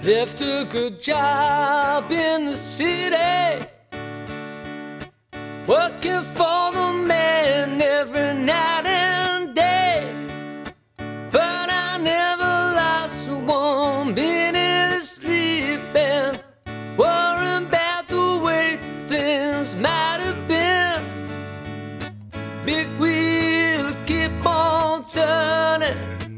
Left a good job in the city, working for the man every night and day. But I never lost 1 minute of sleep and worrying about the way things might have been. Big wheel keep on turning,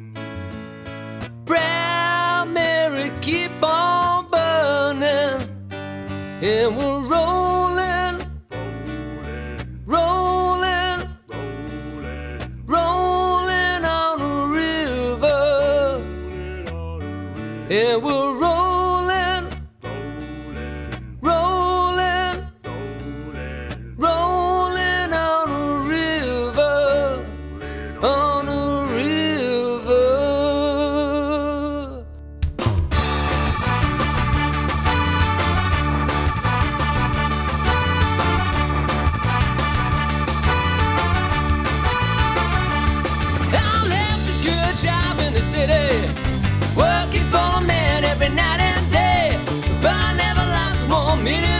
Proud Mary keep on burning, and we're rolling, rolling, rolling on a river, and we're rolling, rolling, rolling on a river, on a river. I left a good job in the city, working for a man every night and day. But I never lost 1 minute